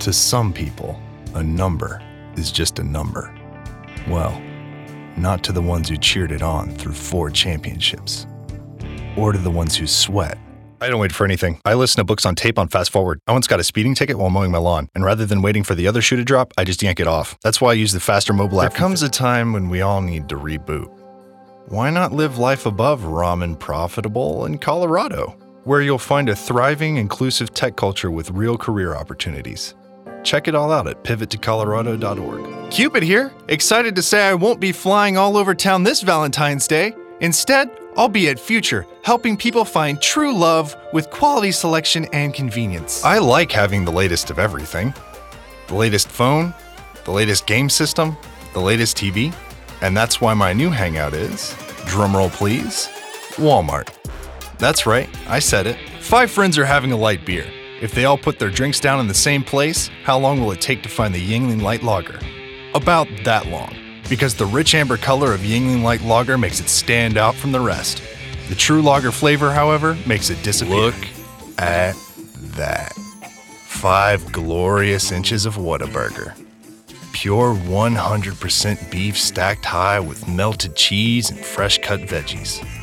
To some people, a number is just a number. Well, not to the ones who cheered it on through 4 championships. Or to the ones who sweat. I don't wait for anything. I listen to books on tape on Fast Forward. I once got a speeding ticket while mowing my lawn, and rather than waiting for the other shoe to drop, I just yank it off. That's why I use the Faster mobile app. There comes a time when we all need to reboot. Why not live life above ramen profitable in Colorado, where you'll find a thriving, inclusive tech culture with real career opportunities? Check it all out at pivottocolorado.org. Cupid here, excited to say I won't be flying all over town this Valentine's Day. Instead, I'll be at Future, helping people find true love with quality selection and convenience. I like having the latest of everything. The latest phone, the latest game system, the latest TV. And that's why my new hangout is, drumroll please, Walmart. That's right, I said it. 5 friends are having a light beer. If they all put their drinks down in the same place, how long will it take to find the Yuengling Light Lager? About that long. Because the rich amber color of Yuengling Light Lager makes it stand out from the rest. The true lager flavor, however, makes it disappear. Look at that. 5 glorious inches of Whataburger. Pure 100% beef stacked high with melted cheese and fresh cut veggies.